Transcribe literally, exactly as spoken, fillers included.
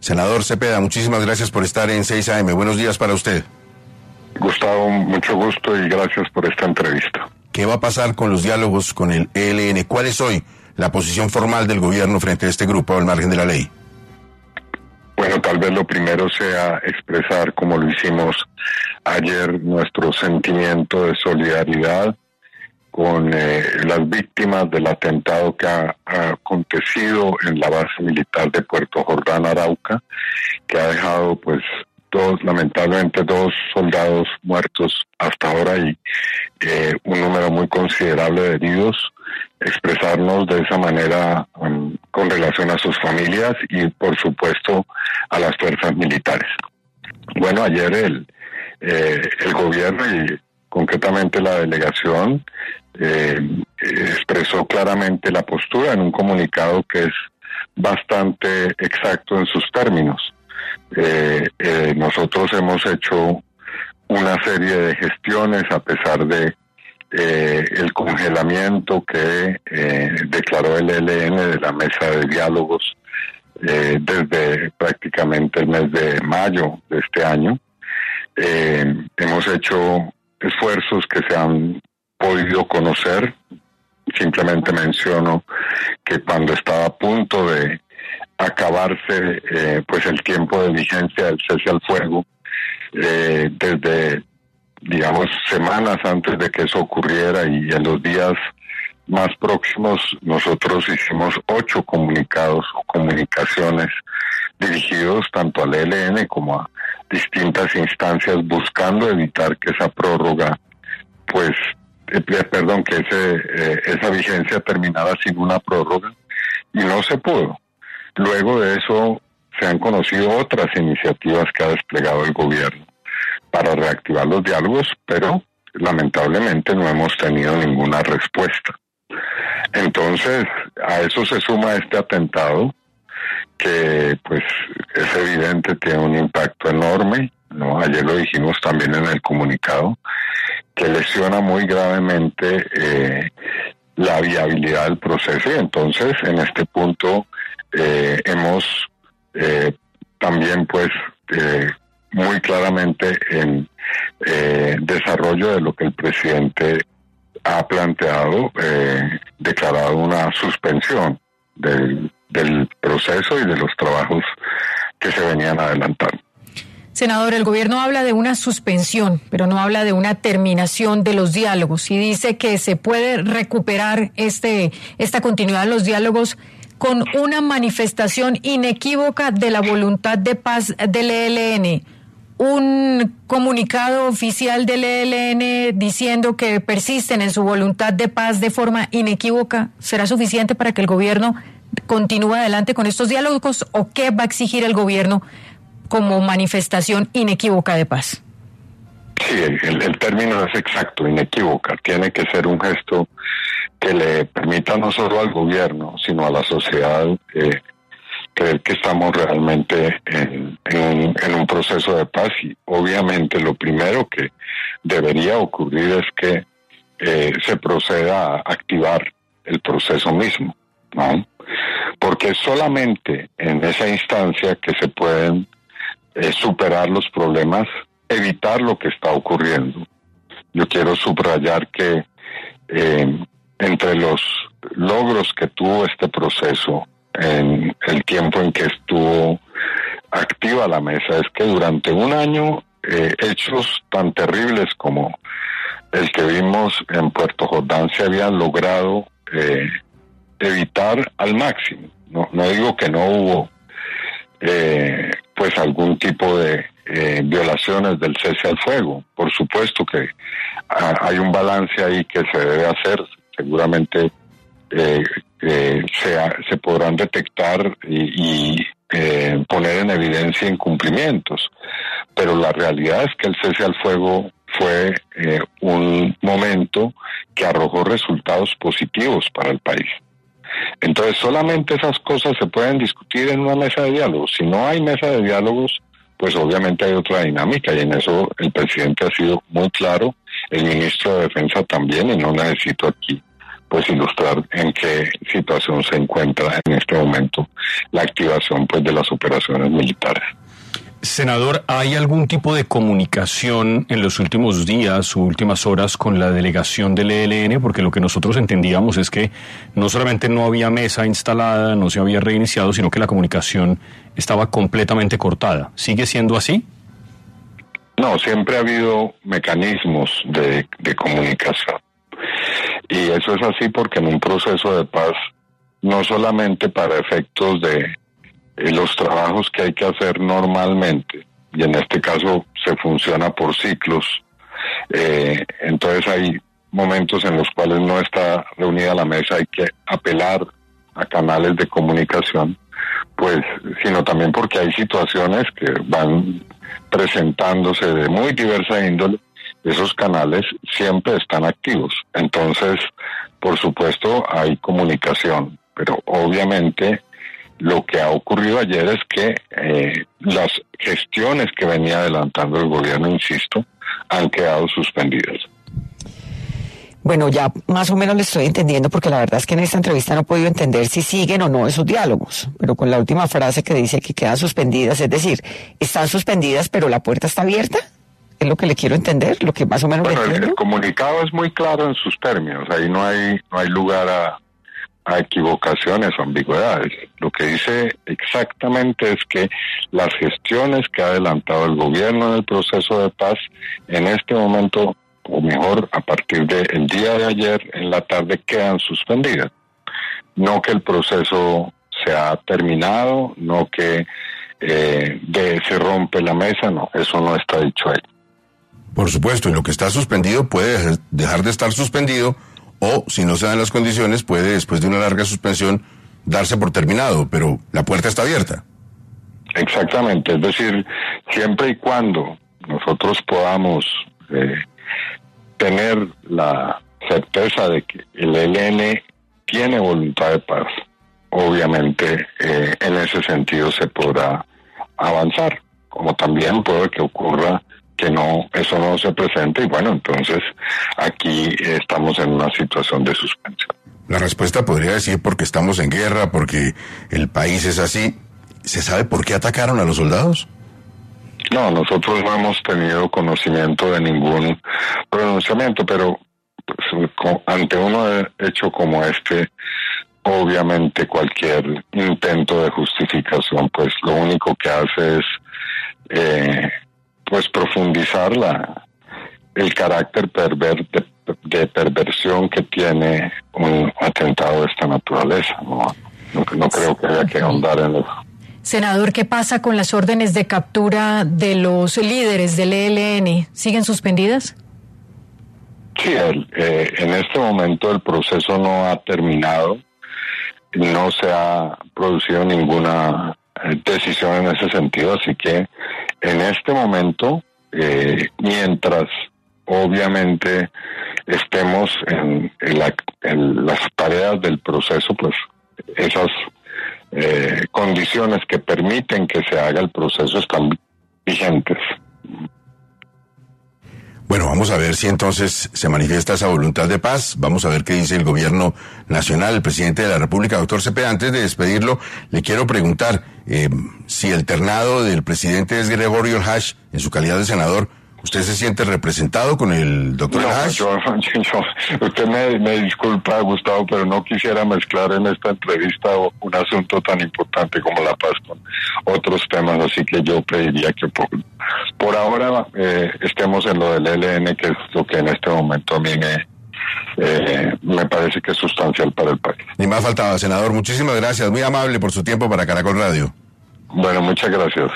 Senador Cepeda, muchísimas gracias por estar en seis A M. Buenos días para usted. Gustavo, mucho gusto y gracias por esta entrevista. ¿Qué va a pasar con los diálogos con el E L N? ¿Cuál es hoy la posición formal del gobierno frente a este grupo al margen de la ley? Bueno, tal vez lo primero sea expresar, como lo hicimos ayer, nuestro sentimiento de solidaridad con eh, las víctimas del atentado que ha, ha acontecido en la base militar de Puerto Jordán, Arauca, que ha dejado pues dos, lamentablemente dos soldados muertos hasta ahora y eh, un número muy considerable de heridos. Expresarnos de esa manera um, con relación a sus familias y por supuesto a las fuerzas militares. Bueno, ayer el, eh, el gobierno y concretamente la delegación eh, expresó claramente la postura en un comunicado que es bastante exacto en sus términos. Eh, eh, nosotros hemos hecho una serie de gestiones a pesar de eh, el congelamiento que eh, declaró el E L N de la mesa de diálogos eh, desde prácticamente el mes de mayo de este año. Eh, hemos hecho esfuerzos que se han podido conocer. Simplemente menciono que cuando estaba a punto de acabarse eh, pues el tiempo de vigencia del cese al fuego, eh, desde digamos semanas antes de que eso ocurriera y en los días más próximos nosotros hicimos ocho comunicados o comunicaciones dirigidos tanto al E L N como a distintas instancias buscando evitar que esa prórroga pues eh, perdón que ese eh, esa vigencia terminara sin una prórroga y no se pudo. Luego de eso se han conocido otras iniciativas que ha desplegado el gobierno para reactivar los diálogos, pero lamentablemente no hemos tenido ninguna respuesta. Entonces, a eso se suma este atentado, que pues es evidente, tiene un impacto enorme, ¿no? Ayer lo dijimos también en el comunicado, que lesiona muy gravemente eh, la viabilidad del proceso, y entonces en este punto eh, hemos eh, también pues eh, muy claramente en eh, desarrollo de lo que el presidente ha planteado, eh, declarado una suspensión del, del proceso y de los trabajos que se venían adelantando. Senador, el gobierno habla de una suspensión, pero no habla de una terminación de los diálogos y dice que se puede recuperar este esta continuidad de los diálogos con una manifestación inequívoca de la voluntad de paz del E L N. Un comunicado oficial del E L N diciendo que persisten en su voluntad de paz de forma inequívoca, ¿será suficiente para que el gobierno continúe adelante con estos diálogos o qué va a exigir el gobierno como manifestación inequívoca de paz? Sí, el, el término es exacto, inequívoca. Tiene que ser un gesto que le permita no solo al gobierno, sino a la sociedad eh, creer que estamos realmente en, en, un, en un proceso de paz. Y obviamente lo primero que debería ocurrir es que eh, se proceda a activar el proceso mismo, ¿no? Porque solamente en esa instancia que se pueden eh, superar los problemas, evitar lo que está ocurriendo. Yo quiero subrayar que eh, entre los logros que tuvo este proceso en el tiempo en que estuvo activa la mesa es que durante un año eh, hechos tan terribles como el que vimos en Puerto Jordán se habían logrado eh, evitar al máximo. No, no digo que no hubo eh, pues algún tipo de eh, violaciones del cese al fuego. Por supuesto que ah, hay un balance ahí que se debe hacer. Seguramente eh, eh, se, se podrán detectar y, y eh, poner en evidencia incumplimientos. Pero la realidad es que el cese al fuego fue eh, un momento que arrojó resultados positivos para el país. Entonces solamente esas cosas se pueden discutir en una mesa de diálogos. Si no hay mesa de diálogos, pues obviamente hay otra dinámica y en eso el presidente ha sido muy claro, el ministro de Defensa también, y no necesito aquí pues ilustrar en qué situación se encuentra en este momento la activación pues de las operaciones militares. Senador, ¿hay algún tipo de comunicación en los últimos días o últimas horas con la delegación del E L N? Porque lo que nosotros entendíamos es que no solamente no había mesa instalada, no se había reiniciado, sino que la comunicación estaba completamente cortada. ¿Sigue siendo así? No, siempre ha habido mecanismos de, de comunicación. Y eso es así porque en un proceso de paz, no solamente para efectos de los trabajos que hay que hacer normalmente, y en este caso se funciona por ciclos, eh, entonces hay momentos en los cuales no está reunida la mesa, hay que apelar a canales de comunicación, pues, sino también porque hay situaciones que van presentándose de muy diversa índole. Esos canales siempre están activos, entonces, por supuesto, hay comunicación, pero obviamente lo que ha ocurrido ayer es que eh, las gestiones que venía adelantando el gobierno, insisto, han quedado suspendidas. Bueno, ya más o menos le estoy entendiendo, porque la verdad es que en esta entrevista no he podido entender si siguen o no esos diálogos, pero con la última frase que dice que quedan suspendidas, es decir, están suspendidas pero la puerta está abierta, es lo que le quiero entender, lo que más o menos bueno, le entiendo. El, el comunicado es muy claro en sus términos, ahí no hay, no hay lugar a a equivocaciones o ambigüedades. Lo que dice exactamente es que las gestiones que ha adelantado el gobierno en el proceso de paz en este momento, o mejor, a partir del día de ayer en la tarde, quedan suspendidas. No que el proceso se ha terminado, no que eh, de, se rompe la mesa, no, eso no está dicho ahí. Por supuesto, y lo que está suspendido puede dejar de estar suspendido, o, si no se dan las condiciones, puede, después de una larga suspensión, darse por terminado, pero la puerta está abierta. Exactamente, es decir, siempre y cuando nosotros podamos eh, tener la certeza de que el E L N tiene voluntad de paz, obviamente eh, en ese sentido se podrá avanzar, como también puede que ocurra que no, eso no se presente, y bueno, entonces aquí estamos en una situación de suspensión. La respuesta podría decir porque estamos en guerra, porque el país es así. ¿Se sabe por qué atacaron a los soldados? No, nosotros no hemos tenido conocimiento de ningún pronunciamiento, pero pues, ante un hecho como este, obviamente cualquier intento de justificación, pues lo único que hace es eh, pues profundizar la, el carácter perver, de, de perversión que tiene un atentado de esta naturaleza. No, no, no creo que haya que ahondar en eso. Senador, ¿qué pasa con las órdenes de captura de los líderes del E L N? ¿Siguen suspendidas? Sí, el, eh, en este momento el proceso no ha terminado, no se ha producido ninguna decisión en ese sentido, así que en este momento, eh, mientras obviamente estemos en, en, la, en las tareas del proceso, pues esas eh, condiciones que permiten que se haga el proceso están vigentes. Bueno, vamos a ver si entonces se manifiesta esa voluntad de paz. Vamos a ver qué dice el gobierno nacional, el presidente de la República, doctor Cepeda. Antes de despedirlo, le quiero preguntar eh, si el ternado del presidente es Gregorio Hash, en su calidad de senador, ¿usted se siente representado con el doctor No, Hash? yo, yo, yo, usted me, me disculpa, Gustavo, pero no quisiera mezclar en esta entrevista un asunto tan importante como la paz con otros temas, así que yo pediría que por, por ahora eh, estemos en lo del E L N, que es lo que en este momento a mí me, eh, me parece que es sustancial para el país. Ni más faltaba, senador. Muchísimas gracias, muy amable por su tiempo para Caracol Radio. Bueno, muchas gracias.